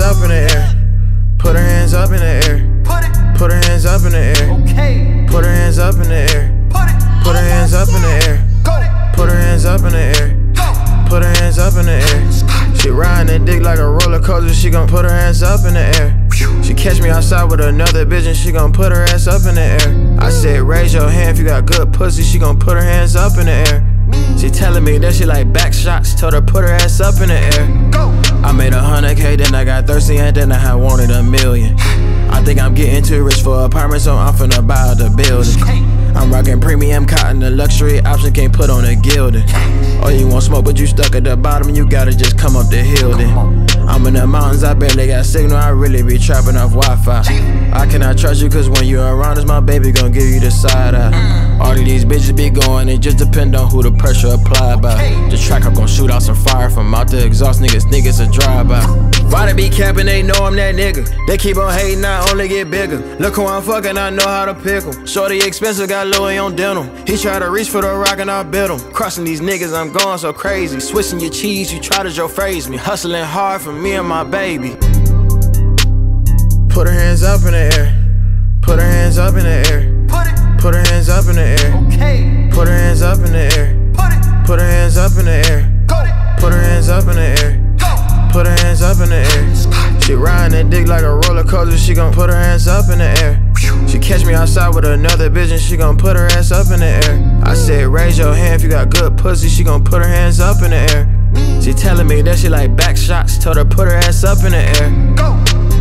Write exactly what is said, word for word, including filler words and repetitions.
up in the air. Put her hands up in the air. Put it. Put her hands up in the air. Okay. Put her hands up in the air. Put it. Put her hands up in the air. Go. Put her hands up in the air. Go. Put her hands up in the air. She riding that dick like a roller coaster. She gon' put her hands up in the air. She catch me outside with another bitch and she gon' put her ass up in the air. I said raise your hand if you got good pussy. She gon' put her hands up in the air. She telling me that she like back shots. Told her put her ass up in the air. Go. I made a hundred K, then I got thirsty and then I had wanted a million. I think I'm getting too rich for apartments, so I'm finna buy out the building. I'm rocking premium cotton, the luxury option can't put on a gilding. Oh, you want smoke, but you stuck at the bottom, you gotta just come up the hill then. I'm in the mountains, I barely got signal, I really be trapping off Wi-Fi. I cannot trust you, cause when you're around us, my baby gon' give you the side eye. All of these bitches be going, it just depend on who the pressure applied by. The track up gon' shoot out some fire from out the exhaust, niggas, niggas a drive-by. Why they be capping, they know I'm that nigga. They keep on hating, I only get bigger. Look who I'm fucking, I know how to pick 'em. Shorty expensive, got Louis on denim. He try to reach for the rock and I bit him. Crossing these niggas, I'm going so crazy. Switching your cheese, you try to Joe phrase me. Hustling hard for me and my baby. Put her hands up in the air. Put her hands up in the air. Put it. Put her hands up in the air. Okay. Put her hands up in the air. Put it. Put her hands up in the air. Go. Put her hands up in the air. Go. Put her hands up in the air. She riding that dick like a roller coaster. She gon' put her hands up in the air. She catch me outside with another bitch and she gon' put her ass up in the air. I said raise your hand if you got good pussy. She gon' put her hands up in the air. She telling me that she like back shots. Told her put her ass up in the air. Go.